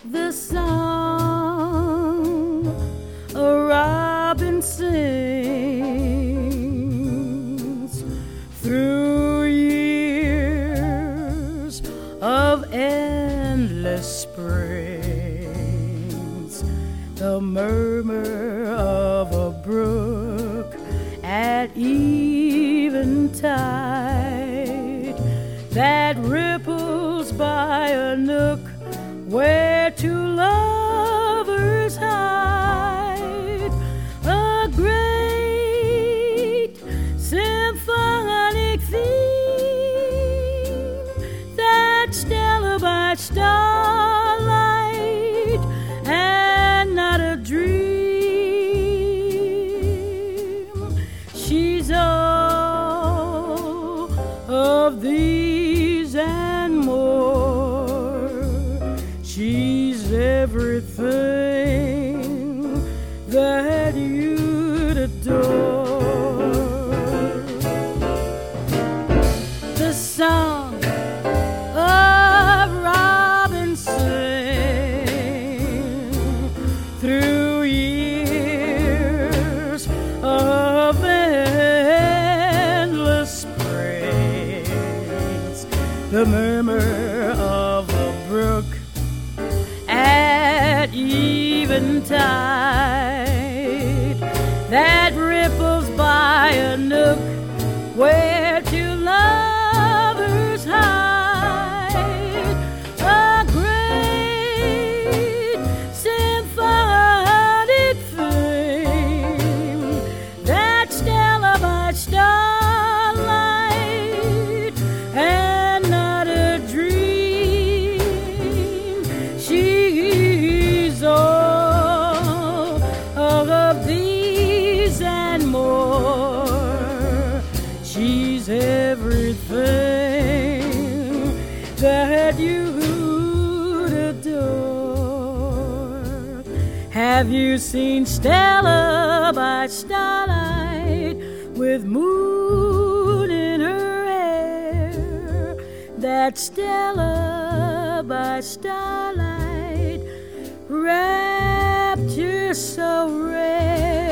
the song a robin sings through years of endless springs, the murmur of a brook at eventide that ripples by a nook where two lovers hide, a great symphonic theme that Stella by starlight and not a dream. She's all of these and more. She's everything that you'd adore. The song of robin sing through years of endless springs, the murmur of a brook at eventide that ripples by a nook where two lovers hide, a great symphonic theme that Stella by starlight and not a dream. She's all of these and more. She's everything that you'd adore. Have you seen Stella by starlight with moon in her hair? That Stella by starlight, rapture so rare.